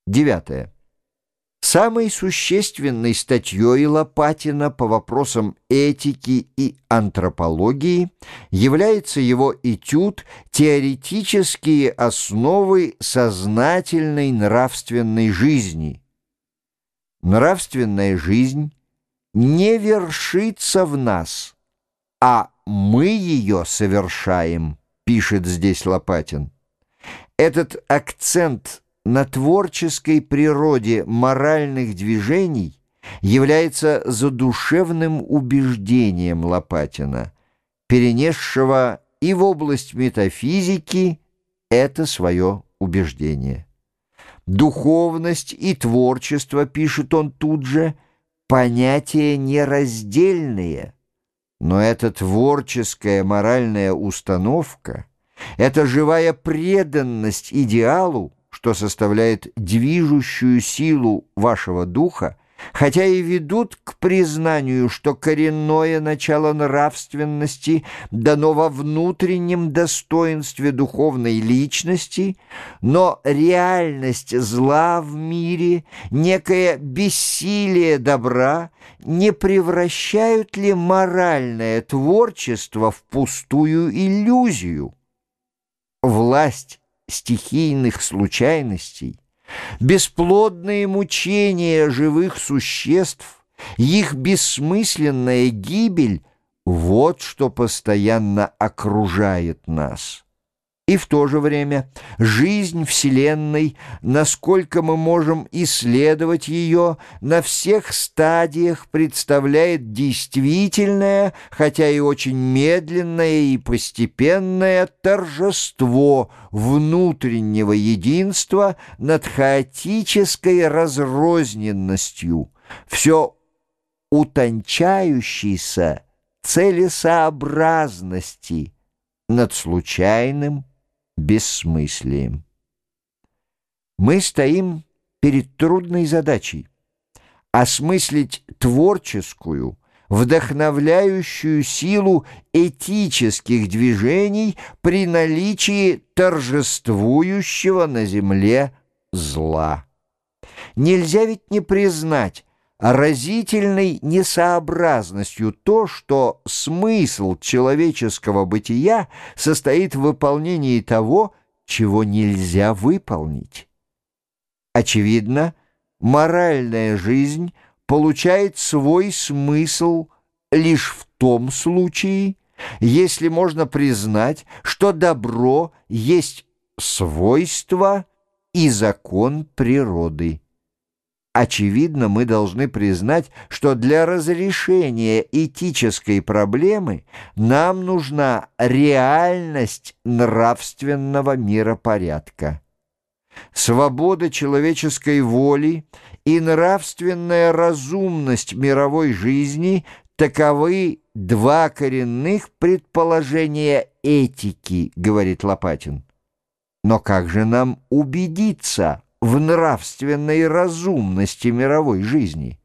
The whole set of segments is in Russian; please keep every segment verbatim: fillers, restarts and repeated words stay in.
Девятое. Самой существенной статьей Лопатина по вопросам этики и антропологии является его этюд «Теоретические основы сознательной нравственной жизни». Нравственная жизнь не вершится в нас, а мы ее совершаем, пишет здесь Лопатин. Этот акцент на творческой природе моральных движений является задушевным убеждением Лопатина, перенесшего и в область метафизики это свое убеждение. Духовность и творчество, пишет он тут же, понятия нераздельные, но эта творческая моральная установка, эта живая преданность идеалу, что составляет движущую силу вашего духа, хотя и ведут к признанию, что коренное начало нравственности дано во внутреннем достоинстве духовной личности, но реальность зла в мире, некое бессилие добра не превращают ли моральное творчество в пустую иллюзию? Власть стихийных случайностей, бесплодные мучения живых существ, их бессмысленная гибель — вот что постоянно окружает нас. И в то же время жизнь Вселенной, насколько мы можем исследовать ее, на всех стадиях представляет действительное, хотя и очень медленное и постепенное торжество внутреннего единства над хаотической разрозненностью, все утончающейся целесообразности над случайным бессмыслием. Мы стоим перед трудной задачей осмыслить творческую, вдохновляющую силу этических движений при наличии торжествующего на земле зла. Нельзя ведь не признать разительной несообразностью то, что смысл человеческого бытия состоит в выполнении того, чего нельзя выполнить. Очевидно, моральная жизнь получает свой смысл лишь в том случае, если можно признать, что добро есть свойство и закон природы. Очевидно, мы должны признать, что для разрешения этической проблемы нам нужна реальность нравственного миропорядка. Свобода человеческой воли и нравственная разумность мировой жизни – таковы два коренных предположения этики, говорит Лопатин. Но как же нам убедиться в нравственной разумности мировой жизни?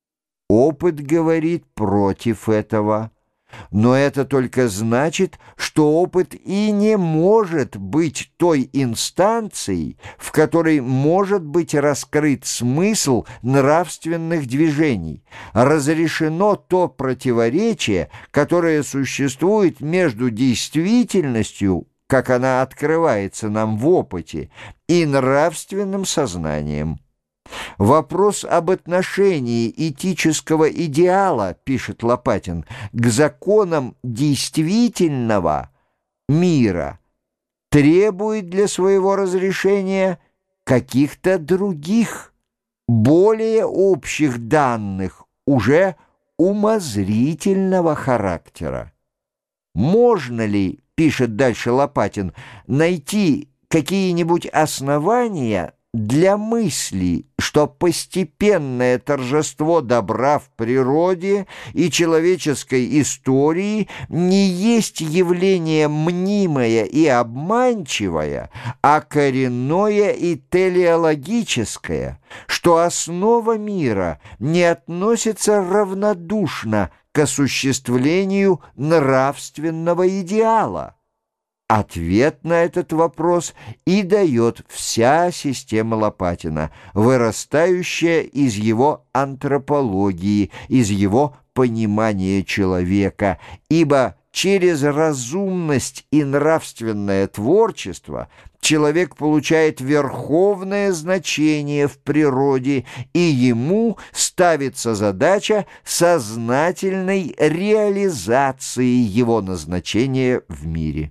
Опыт говорит против этого, но это только значит, что опыт и не может быть той инстанцией, в которой может быть раскрыт смысл нравственных движений, разрешено то противоречие, которое существует между действительностью, как она открывается нам в опыте, и нравственным сознанием. Вопрос об отношении этического идеала, пишет Лопатин, к законам действительного мира требует для своего разрешения каких-то других, более общих данных, уже умозрительного характера. Можно ли, пишет дальше Лопатин, найти какие-нибудь основания для мысли, что постепенное торжество добра в природе и человеческой истории не есть явление мнимое и обманчивое, а коренное и телеологическое, что основа мира не относится равнодушно к осуществлению нравственного идеала? Ответ на этот вопрос и дает вся система Лопатина, вырастающая из его антропологии, из его понимания человека, ибо через разумность и нравственное творчество человек получает верховное значение в природе, и ему ставится задача сознательной реализации его назначения в мире.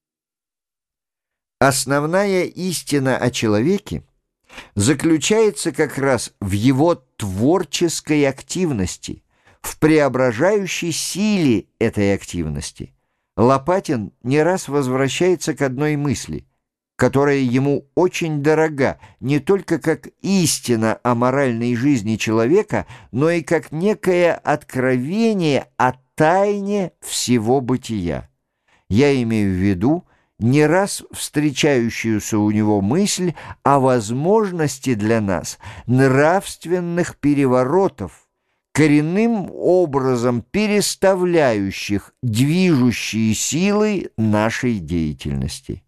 Основная истина о человеке заключается как раз в его творческой активности, в преображающей силе этой активности. Лопатин не раз возвращается к одной мысли, которая ему очень дорога не только как истина о моральной жизни человека, но и как некое откровение о тайне всего бытия. Я имею в виду не раз встречающуюся у него мысль о возможности для нас нравственных переворотов, коренным образом переставляющих движущие силы нашей деятельности.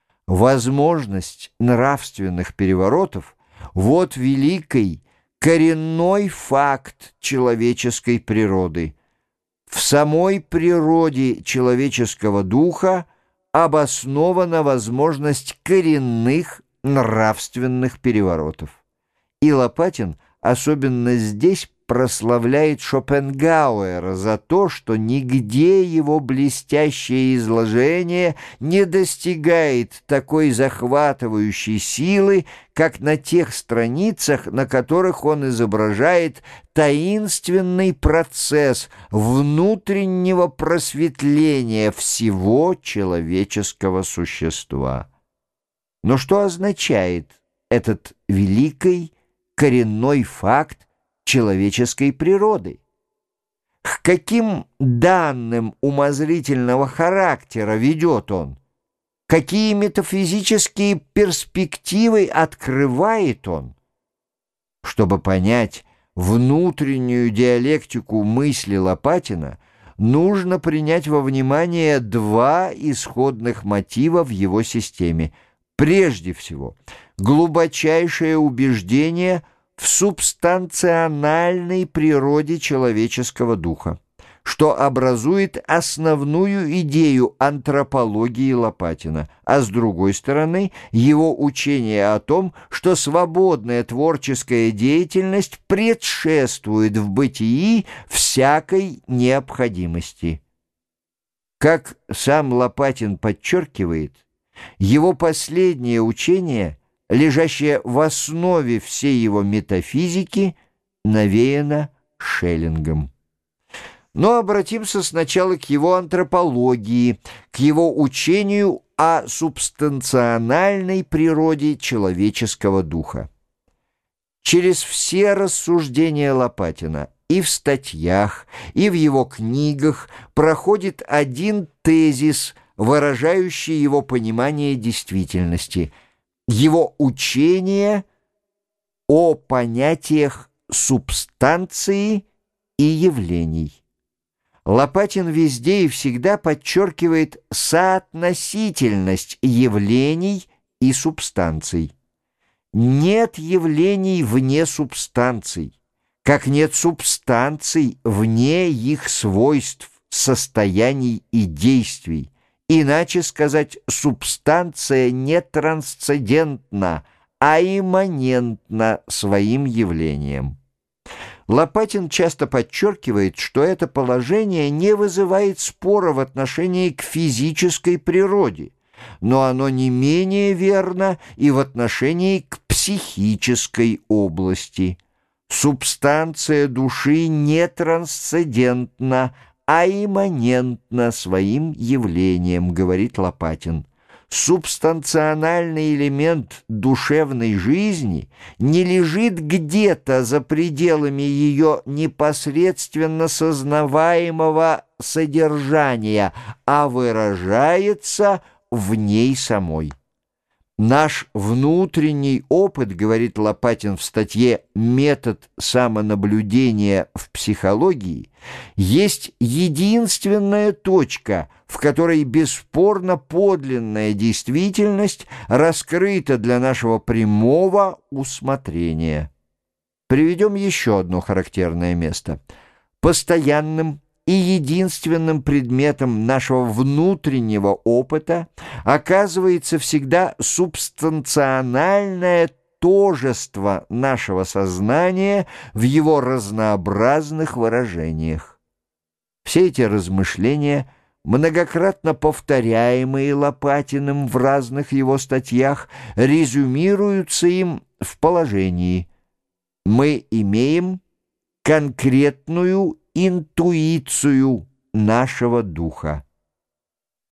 Возможность нравственных переворотов – вот великий, коренной факт человеческой природы. В самой природе человеческого духа обоснована возможность коренных нравственных переворотов. И Лопатин особенно здесь прославляет Шопенгауэра за то, что нигде его блестящее изложение не достигает такой захватывающей силы, как на тех страницах, на которых он изображает таинственный процесс внутреннего просветления всего человеческого существа. Но что означает этот великий коренной факт человеческой природы? К каким данным умозрительного характера ведет он? Какие метафизические перспективы открывает он? Чтобы понять внутреннюю диалектику мысли Лопатина, нужно принять во внимание два исходных мотива в его системе. Прежде всего, глубочайшее убеждение в субстанциональной природе человеческого духа, что образует основную идею антропологии Лопатина, а с другой стороны, его учение о том, что свободная творческая деятельность предшествует в бытии всякой необходимости. Как сам Лопатин подчеркивает, его последнее учение, лежащее в основе всей его метафизики, навеяно Шеллингом. Но обратимся сначала к его антропологии, к его учению о субстанциональной природе человеческого духа. Через все рассуждения Лопатина и в статьях, и в его книгах проходит один тезис, выражающий его понимание действительности, его учение о понятиях субстанции и явлений. Лопатин везде и всегда подчеркивает соотносительность явлений и субстанций. Нет явлений вне субстанций, как нет субстанций вне их свойств, состояний и действий. Иначе сказать, субстанция не трансцендентна, а имманентна своим явлением. Лопатин часто подчеркивает, что это положение не вызывает спора в отношении к физической природе, но оно не менее верно и в отношении к психической области. Субстанция души не трансцендентна, а имманентна своим явлением, говорит Лопатин. Субстанциональный элемент душевной жизни не лежит где-то за пределами ее непосредственно сознаваемого содержания, а выражается в ней самой. Наш внутренний опыт, говорит Лопатин в статье «Метод самонаблюдения в психологии», есть единственная точка, в которой бесспорно подлинная действительность раскрыта для нашего прямого усмотрения. Приведем еще одно характерное место. Постоянным и единственным предметом нашего внутреннего опыта оказывается всегда субстанциональное тожество нашего сознания в его разнообразных выражениях. Все эти размышления, многократно повторяемые Лопатиным в разных его статьях, резюмируются им в положении: мы имеем конкретную интуицию нашего духа.